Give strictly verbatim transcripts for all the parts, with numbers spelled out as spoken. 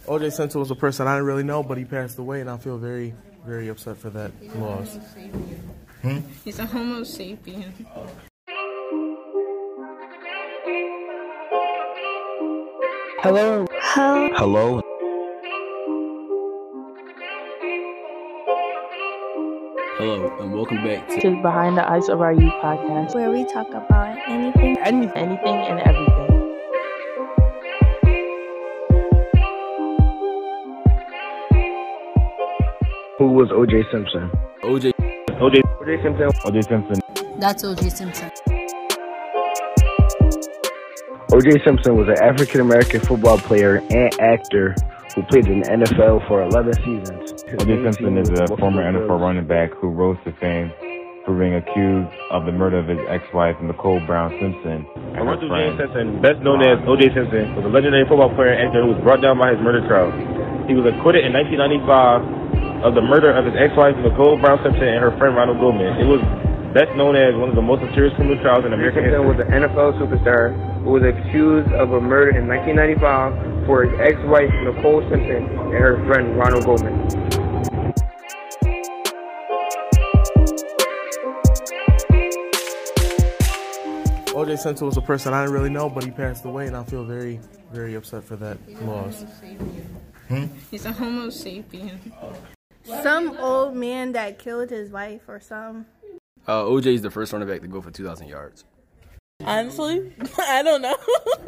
O J Simpson was a person I didn't really know, but he passed away, and I feel very, very upset for that loss. Hmm? He's a Homo sapien. Hello. Hello. Hello. Hello, and welcome back to to Behind the Eyes of Our Youth podcast, where we talk about anything, Any, anything and everything. Who was O J Simpson? O J. O J. O J Simpson. O J Simpson. That's O J Simpson. O J Simpson was an African-American football player and actor who played in the N F L for eleven seasons. O J Simpson is a former N F L running back who rose to fame for being accused of the murder of his ex-wife, Nicole Brown Simpson. Russell James Simpson, best known as O J Simpson, was a legendary football player and actor who was brought down by his murder trial. He was acquitted in nineteen ninety-five of the murder of his ex-wife, Nicole Brown Simpson, and her friend Ronald Goldman. It was best known as one of the most serious criminal trials in American history. Simpson was an N F L superstar who was accused of a murder in nineteen ninety-five for his ex-wife, Nicole Simpson, and her friend Ronald Goldman. O J Simpson was a person I didn't really know, but he passed away, and I feel very, very upset for that loss. Hmm? He's a Homo sapien. Some old man that killed his wife or something. Uh, O J is the first running back to go for two thousand yards. Honestly, I don't know.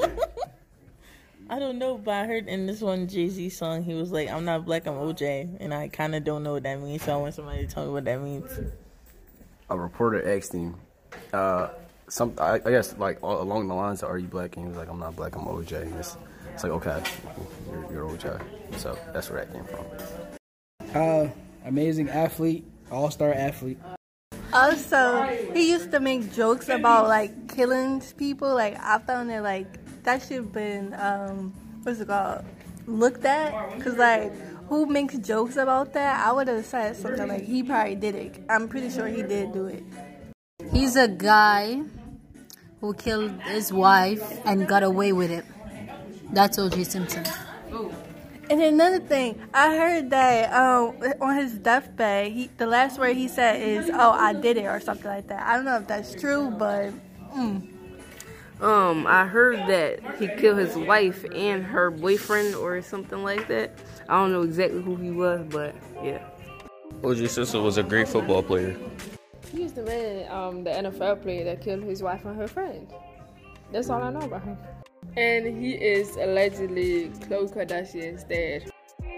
I don't know, but I heard in this one Jay-Z song, he was like, I'm not black, I'm O J. And I kind of don't know what that means, so I want somebody to tell me what that means. A reporter asked him, uh, some, I, I guess, like, all, along the lines of, are you black? And he was like, I'm not black, I'm O J. And it's, it's like, okay, you're, you're O J. So that's where that came from. Uh, amazing athlete, all-star athlete. Also, he used to make jokes about, like, killing people. Like, I found it, like, that should have been, um, what's it called, looked at. Because, like, who makes jokes about that? I would have said something like, he probably did it. I'm pretty sure he did do it. He's a guy who killed his wife and got away with it. That's O J Simpson. And then another thing, I heard that um, on his deathbed, he, the last word he said is, oh, I did it, or something like that. I don't know if that's true, but... Mm. Um, I heard that he killed his wife and her boyfriend or something like that. I don't know exactly who he was, but yeah. O J Simpson was a great football player. He's the man, um, the N F L player that killed his wife and her friend. That's all I know about him. And he is allegedly Khloe Kardashian's dad.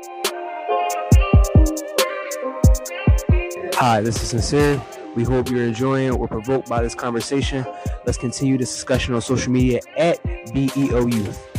Hi, this is Sincere. We hope you're enjoying or provoked by this conversation. Let's continue this discussion on social media at B E O Youth.